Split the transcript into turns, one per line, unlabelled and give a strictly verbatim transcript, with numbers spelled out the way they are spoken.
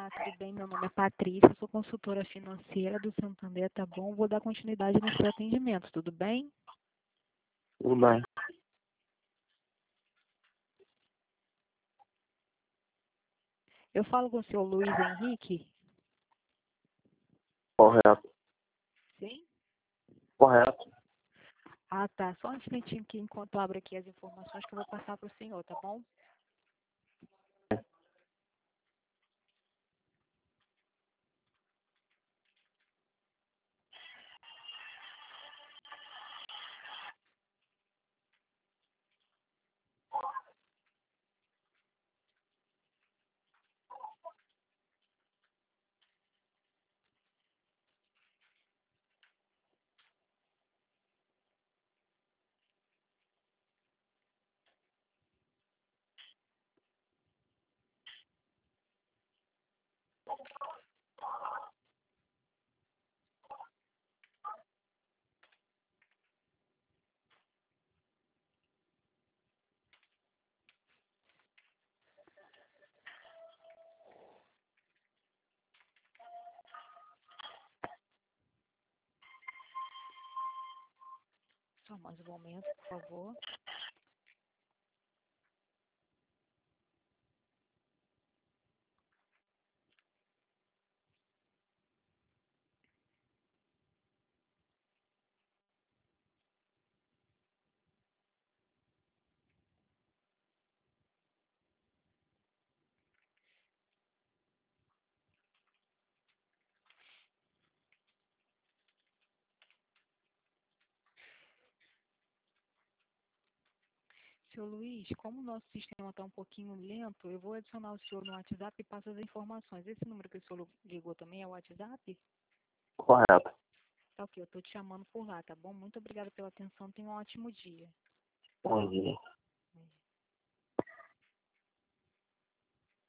Olá, tudo bem? Meu nome é Patrícia, sou consultora financeira do Santander, tá bom? Vou dar continuidade no seu atendimento, tudo bem?
Tudo bem.
Eu falo com o senhor Luiz Henrique?
Correto.
Sim?
Correto.
Ah, tá. Só um instantinho aqui enquanto eu abro aqui as informações que eu vou passar para o senhor, tá bom? Só mais um momento, por favor. Senhor Luiz, como o nosso sistema está um pouquinho lento, eu vou adicionar o senhor no WhatsApp e passo as informações. Esse número que o senhor ligou também é o WhatsApp?
Correto.
Tá ok, eu estou te chamando por lá, tá bom? Muito obrigada pela atenção, tenha um ótimo dia.
Bom dia.